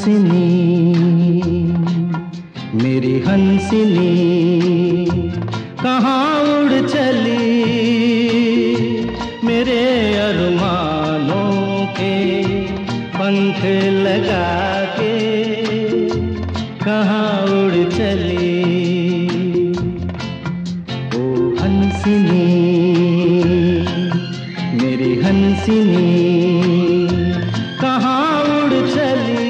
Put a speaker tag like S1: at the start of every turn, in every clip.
S1: हंसनी, मेरी हंसनी कहाँ उड़ चली, मेरे अरमानों के पंख लगा के कहाँ उड़ चली। ओ हंसनी, मेरी हंसनी कहाँ उड़ चली,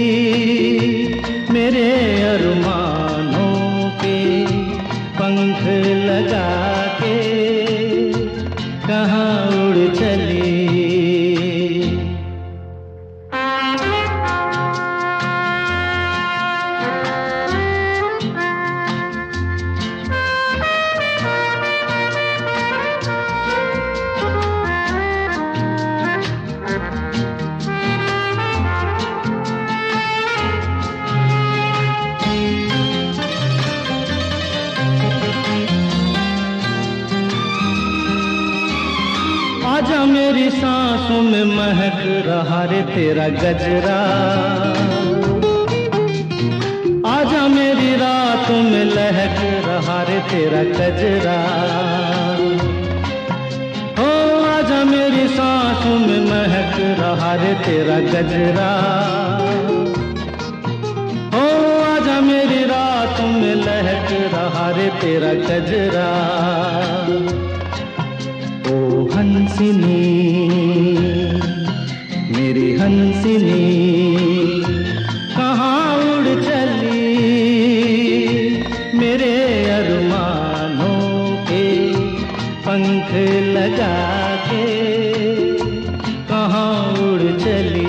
S1: मेरे अरमानों के पंख लगा के कहाँ उड़ चली। आजा मेरी सांसों में महक रहा रे तेरा गजरा, आजा मेरी रातों में लहक रहा रे तेरा गजरा। हो आजा मेरी सांसों में महक रहा रे तेरा गजरा। हो आजा मेरी रातों में लहक रहा रे तेरा गजरा। ओ हंसनी, मेरी हंसनी कहाँ उड़ चली, मेरे अरमानों के पंख लगा के कहाँ उड़ चली।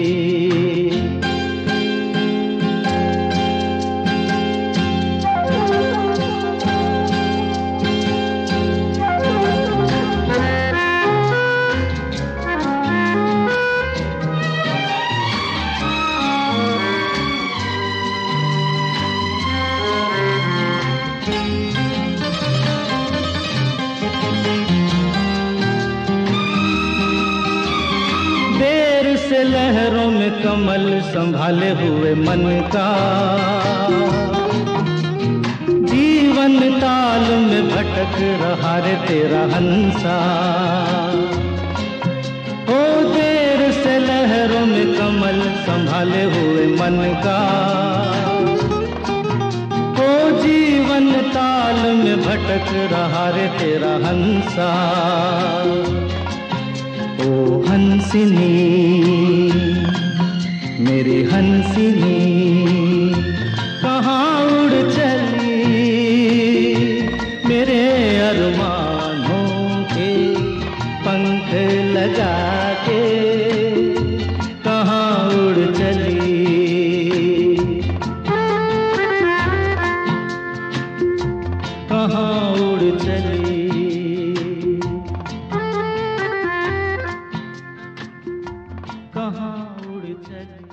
S1: से लहरों में कमल संभाले हुए मन का, जीवन ताल में भटक रहा रे तेरा हंसा। ओ देर से लहरों में कमल संभाले हुए मन का, ओ जीवन ताल में भटक रहा रे तेरा हंसा। ओ हंसनी, मेरी हंसनी कहाँ उड़ चली, मेरे अरमानों के पंख लगा के कहाँ उड़ चली। कहाँ उड़ चली, कहाँ उड़ चली।